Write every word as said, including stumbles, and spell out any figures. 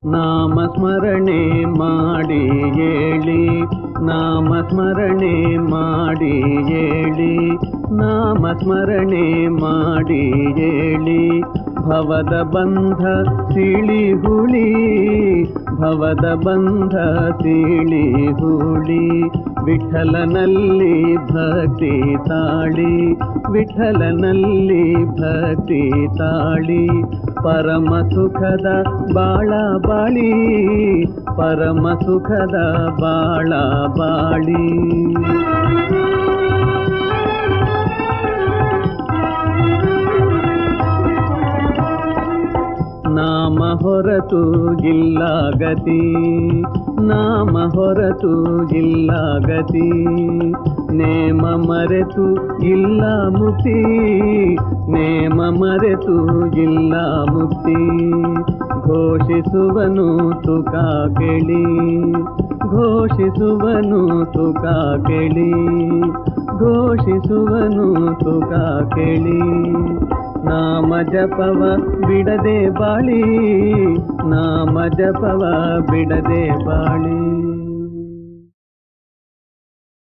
ನಾಮ ಸ್ಮರಣೆ ಮಾಡಿ ಏಳಿ, ನಾಮ ಸ್ಮರಣೆ ಮಾಡಿ ಏಳಿ, ನಾಮ ಸ್ಮರಣೆ ಮಾಡಿ ಏಳಿ. ಭವದ ಬಂಧ ಸಿಳಿ ಹುಳಿ, ಭವದ ಬಂಧ ಸಿಳಿ ಹುಳಿ. ವಿಠಲನಲ್ಲಿ ಭಕ್ತಿ ತಾಳಿ, ವಿಠಲನಲ್ಲಿ ಭಕ್ತಿ ತಾಳಿ. ಪರಮ ಸುಖದ ಬಾಳ ಬಾಳಿ, ಪರಮ ಸುಖದ ಬಾಳ ಬಾಳಿ. ನಾಮ ಹೊರತು ಇಲ್ಲ ಗತಿ, ನಾಮ ಹೊರತು ಇಲ್ಲ ಗತಿ. ನೇಮ ಮರೆತು ಇಲ್ಲ ಮುಕ್ತಿ, ನೇಮ ಮರೆತು ಇಲ್ಲ ಮುಕ್ತಿ. ಘೋಷಿಸುವನು ತುಕ ಕೇಳಿ, ಘೋಷಿಸುವನು ತುಕ ಕೇಳಿ, ಘೋಷಿಸುವನು ತುಕ ಕೇಳಿ. ನಾಮ ಜಪವ ಬಿಡದೆ ಬಾಳಿ, ನಾಮ ಜಪವ ಬಿಡದೆ ಬಾಳಿ.